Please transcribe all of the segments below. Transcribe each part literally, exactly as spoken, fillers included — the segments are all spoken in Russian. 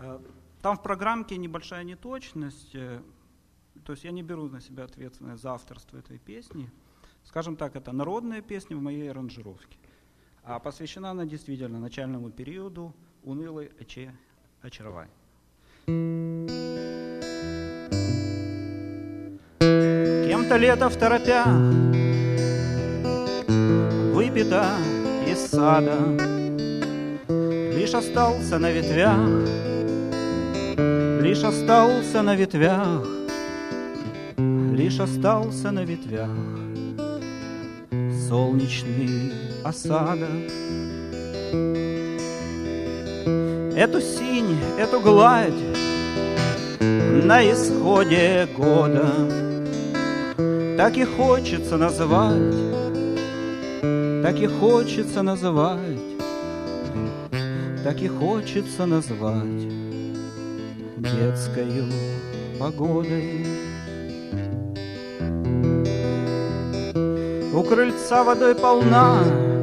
Там в программке небольшая неточность, то есть я не беру на себя ответственность за авторство этой песни. Скажем так, это народная песня в моей аранжировке. А посвящена она действительно начальному периоду унылой оче очарования. Кем-то лето в торопях выпито из сада, лишь остался на ветвях, лишь остался на ветвях, лишь остался на ветвях солнечный осадок. Эту синь, эту гладь на исходе года так и хочется назвать, так и хочется назвать, так и хочется назвать детскою погодой. У крыльца водой полна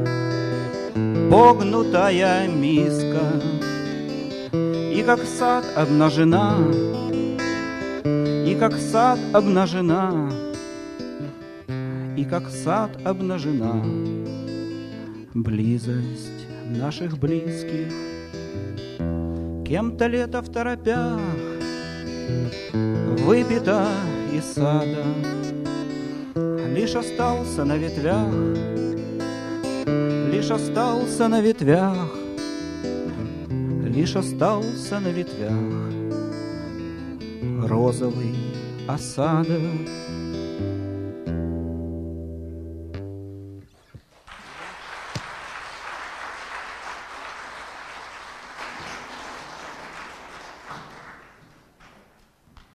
погнутая миска, и как сад обнажена, и как сад обнажена, и как сад обнажена близость наших близких. Кем-то лето в торопях выпито из сада, лишь остался на ветвях, лишь остался на ветвях, лишь остался на ветвях розовый осадок.